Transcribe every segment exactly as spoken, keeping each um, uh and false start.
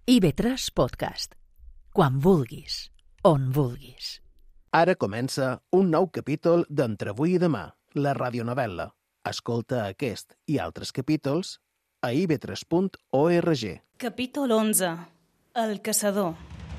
I ve tres Podcast. Quan vulguis, on vulguis. Ara comença un nou capítol d'Entre avui i demà, la radionovel·la. Escolta aquest i altres capítols a i ve tres punt org. Capítol onze. El caçador.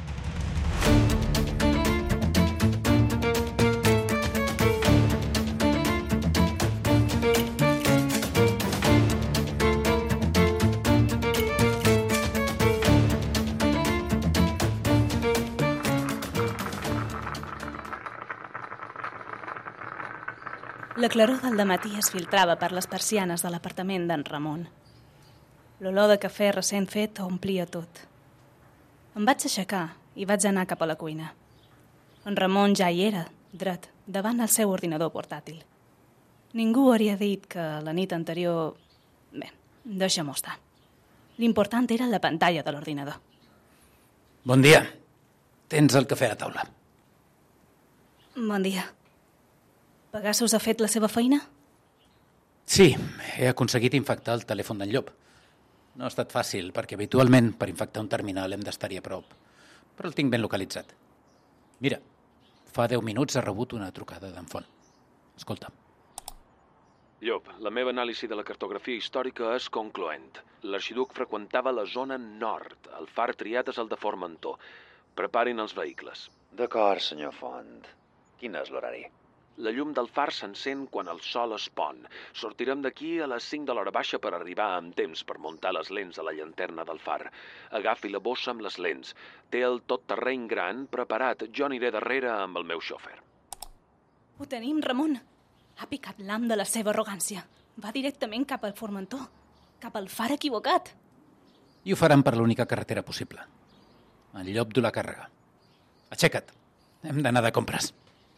La claror del dematí es filtrava per les persianes de l'apartament d'en Ramon. L'olor de cafè recent fet omplia tot. Em vaig aixecar i vaig anar cap a la cuina. En Ramon ja hi era, dret, davant el seu ordinador portàtil. Ningú hauria dit que la nit anterior... Bé, deixa-m'ho estar. L'important era la pantalla de l'ordinador. Bon dia. Tens el cafè a taula. Bon dia. Pegasus ha fet la seva feina? Sí, he aconseguit infectar el telèfon d'en Llop. No ha estat fàcil, perquè habitualment per infectar un terminal hem d'estar-hi a prop, però el tinc ben localitzat. Mira, fa deu minuts ha rebut una trucada d'en Font. Escolta. Llop, la meva anàlisi de la cartografia històrica és concloent. L'arxiduc freqüentava la zona nord. El far triat és el de Formentor. Preparin els vehicles. D'acord, senyor Font. Quin és l'horari? La llum del far s'encén quan el sol es pon. Sortirem d'aquí a les cinc de l'hora baixa per arribar amb temps per muntar les lents a la llanterna del far. Agafi la bossa amb les lents. Té el tot-terreny gran preparat. Jo aniré darrere amb el meu xòfer. Ho tenim, Ramon. Ha picat l'am de la seva arrogància. Va directament cap al Formentor, cap al far equivocat. I ho faran per l'única carretera possible. El Llop du la càrrega. Aixeca't. Hem d'anar de compres.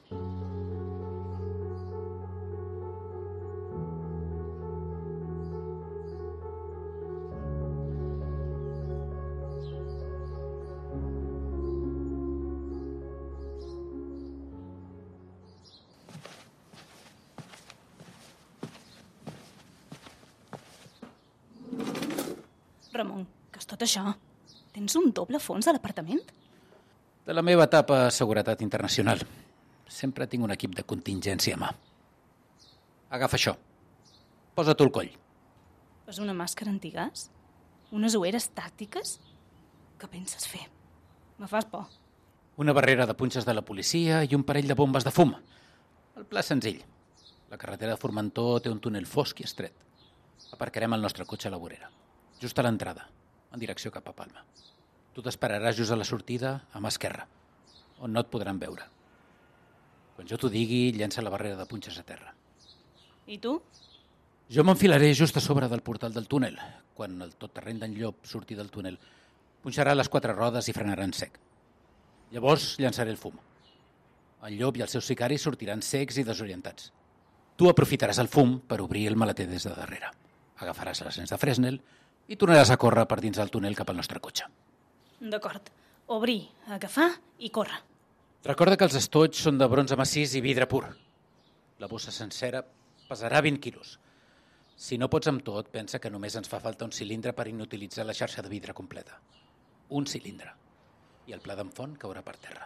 Ramon, què és tot això? Tens un doble fons a l'apartament? De la meva etapa a Seguretat Internacional. Sempre tinc un equip de contingència a mà. Agafa això. Posa-t'ho al coll. És una màscara antigàs? Unes ulleres tàctiques? Què penses fer? Me fas por. Una barrera de punxes de la policia i un parell de bombes de fum. El pla és senzill. La carretera de Formentor té un túnel fosc i estret. Aparcarem el nostre cotxe a la vorera. Just a l'entrada, en direcció cap a Palma. Tu t'esperaràs just a la sortida, a mà esquerra, on no et podran veure. Quan jo t'ho digui, llença la barrera de punxes a terra. I tu? Jo m'enfilaré just a sobre del portal del túnel. Quan el tot-terreny d'en Llop surti del túnel, punxarà les quatre rodes i frenarà en sec. Llavors llançaré el fum. En Llop i els seus sicaris sortiran secs i desorientats. Tu aprofitaràs el fum per obrir el maleter des de darrere. Agafaràs les lents de Fresnel i tornaràs a córrer per dins del túnel cap al nostre cotxe. D'acord. Obrir, agafar i córrer. Recorda que els estoigs són de bronze massís i vidre pur. La bossa sencera pesarà vint quilos. Si no pots amb tot, pensa que només ens fa falta un cilindre per inutilitzar la xarxa de vidre completa. Un cilindre. I el pla d'en Font caurà per terra.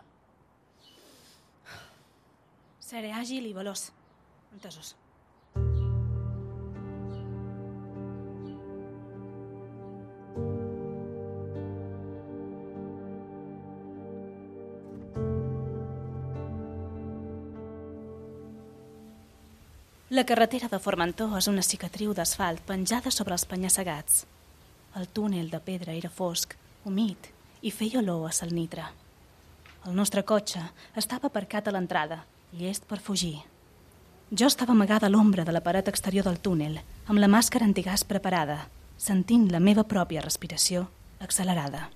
Seré àgil i veloç. Entesos. La carretera de Formentor és una cicatriu d'asfalt penjada sobre els penya-segats. El túnel de pedra era fosc, humit i feia olor a salnitre. El nostre cotxe estava aparcat a l'entrada, llest per fugir. Jo estava amagada a l'ombra de la paret exterior del túnel, amb la màscara antigàs preparada, sentint la meva pròpia respiració accelerada.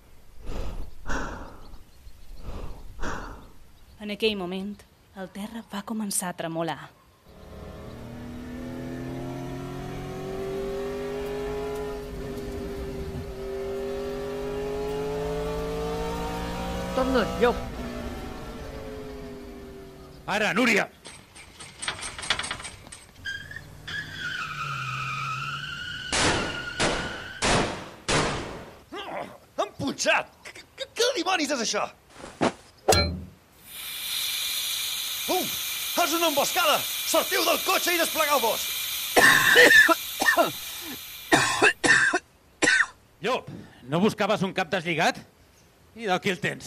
En aquell moment, el terra va començar a tremolar. Torna, Llop. Ara, Núria! punxat! Què, què dimonis és això? Fum! És una emboscada! Sortiu del cotxe i desplegueu-vos! Llop, no buscaves un cap deslligat? I d'aquí el tens.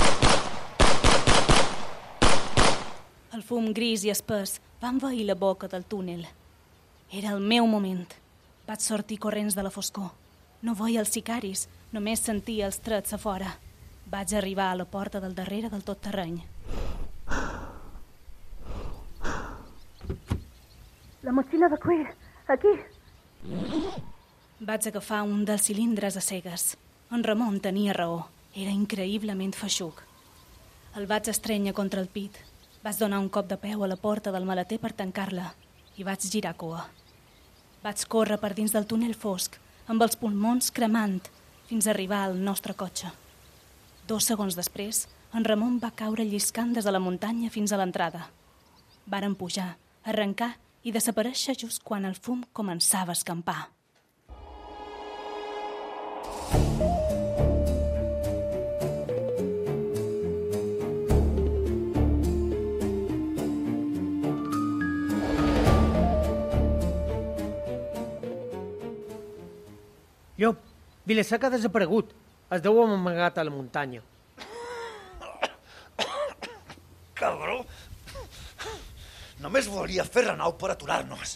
El fum gris i espès va envair la boca del túnel. Era el meu moment. Vaig sortir corrents de la foscor. No veia els sicaris, només sentia els trets a fora. Vaig arribar a la porta del darrere del tot terreny. La motxilla de cuir, aquí. Vaig agafar un dels cilindres a cegues. En Ramon tenia raó. Era increïblement feixuc. El vaig estrènyer contra el pit. Vaig donar un cop de peu a la porta del maleter per tancar-la i vaig girar cua. Vaig córrer per dins del túnel fosc, amb els pulmons cremant, fins a arribar al nostre cotxe. Dos segons després, en Ramon va caure lliscant des de la muntanya fins a l'entrada. Varen pujar, arrencar i desaparèixer just quan el fum començava a escampar. Llop, Vilaseca ha desaparegut. Es deu haver amagat a la muntanya. Cabró! Només volia fer renau per aturar-nos.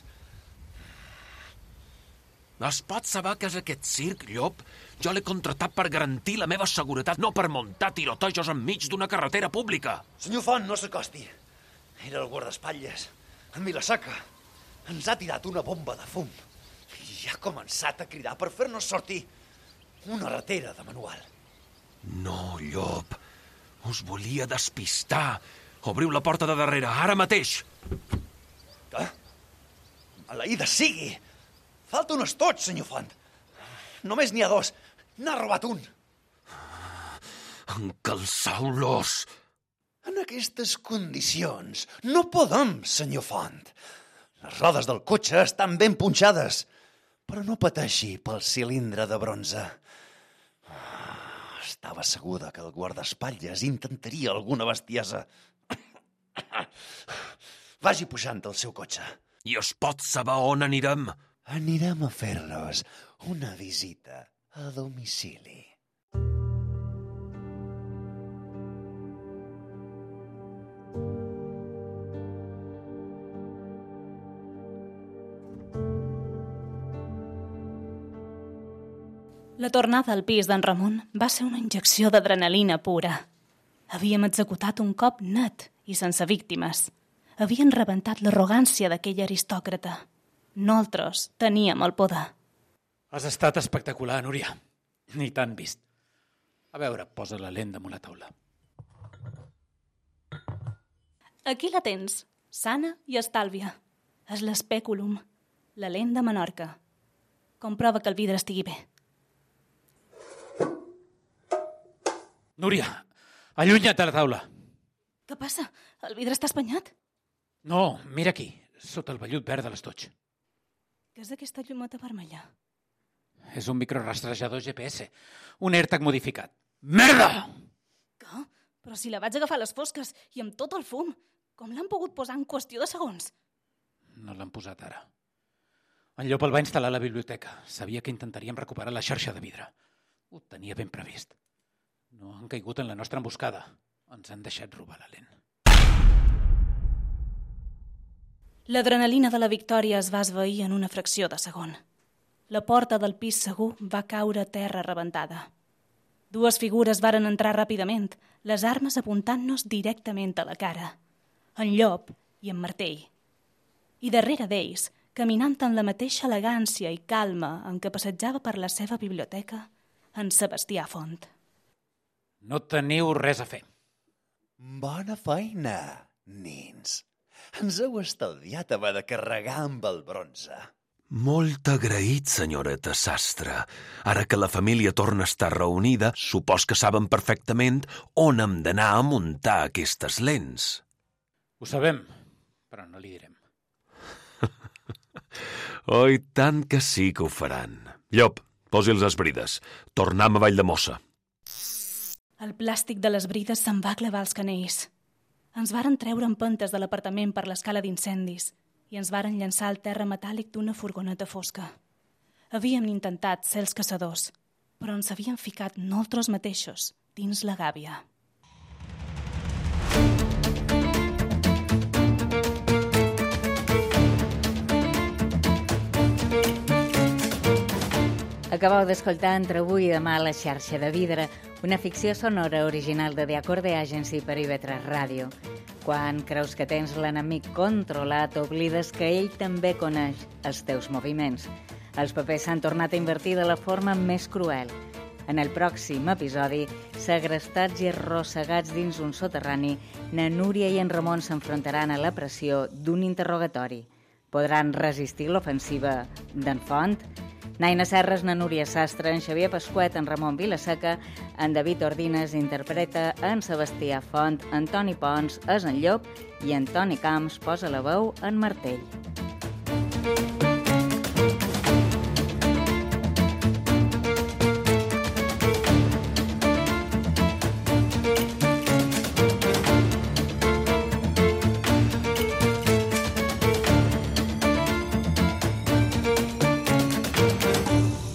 Es pot saber què és aquest circ, Llop? Jo l'he contractat per garantir la meva seguretat, no per muntar tirotejos enmig d'una carretera pública. Senyor Font, no s'acosti. Era el guardaespatlles, en Vilaseca. Ens ha tirat una bomba de fum i ha començat a cridar per fer-nos sortir. Una ratera de manual. No, Llop. Us volia despistar. Obriu la porta de darrere, ara mateix. Què? Maleïda sigui! Falta un estoig, senyor Font. Només n'hi ha dos. N'ha robat un. Encalçau-los. En aquestes condicions no podem, senyor Font. Les rodes del cotxe estan ben punxades, però no pateixi pel cilindre de bronze. Estava segura que el guardaespatlles intentaria alguna bestiesa. Vagi pujant al seu cotxe. I es pot saber on anirem? Anirem a fer-los una visita a domicili. La tornada al pis d'en Ramon va ser una injecció d'adrenalina pura. Havíem executat un cop net i sense víctimes. Havien rebentat l'arrogància d'aquell aristòcrata. Nosaltres teníem el poder. Has estat espectacular, Núria. Ni t'han vist. A veure, posa la lent damunt la taula. Aquí la tens, sana i estàlvia. És l'espèculum, la lent de Menorca. Comprova que el vidre estigui bé. Núria, allunya't de la taula. Què passa? El vidre està espanyat? No, mira aquí, sota el vellut verd de l'estoig. Què és aquesta llumeta vermella? És un microrastrejador G P S, un AirTag modificat. Merda! Què? Però si la vaig agafar a les fosques i amb tot el fum, com l'han pogut posar en qüestió de segons? No l'han posat ara. En Llop el va instal·lar a la biblioteca. Sabia que intentaríem recuperar la xarxa de vidre. Ho tenia ben previst. No han caigut en la nostra emboscada. Ens han deixat robar la lent. L'adrenalina de la victòria es va esvair en una fracció de segon. La porta del pis segur va caure a terra rebentada. Dues figures varen entrar ràpidament, les armes apuntant-nos directament a la cara. En Llop i en Martell. I darrere d'ells, caminant amb la mateixa elegància i calma en què passejava per la seva biblioteca, en Sebastià Font. No teniu res a fer. Bona feina, nins. Ens heu estalviat haver de carregar amb el bronze. Molt agraït, senyoreta Sastre. Ara que la família torna a estar reunida, supos que saben perfectament on hem d'anar a muntar aquestes lents. Ho sabem, però no li direm. Oh, i tant que sí que ho faran. Llop, posi les esbrides. Tornem a Valldemossa. El plàstic de les brides se'n va clavar als canells. Ens varen treure empentes de l'apartament per l'escala d'incendis i ens varen llançar al terra metàl·lic d'una furgoneta fosca. Havíem intentat ser els caçadors, però ens havíem ficat nosaltres mateixos dins la gàbia. Acabeu d'escoltar Entre avui i demà a la xarxa de vidre, una ficció sonora original de The Acorde Agency per I V tres Ràdio. Quan creus que tens l'enemic controlat, oblides que ell també coneix els teus moviments. Els papers s'han tornat a invertir de la forma més cruel. En el pròxim episodi, segrestats i arrossegats dins un soterrani, na Núria i en Ramon s'enfrontaran a la pressió d'un interrogatori. Podran resistir l'ofensiva d'en Font? Naina Serres, na Núria Sastre, en Xavier Pasquet, en Ramon Vilaseca, en David Ordines interpreta en Sebastià Font, Antoni Pons és en Llop i Antoni Camps posa la veu en Martell.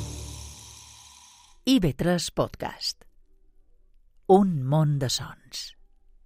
I V tres Podcast. Un món de sons.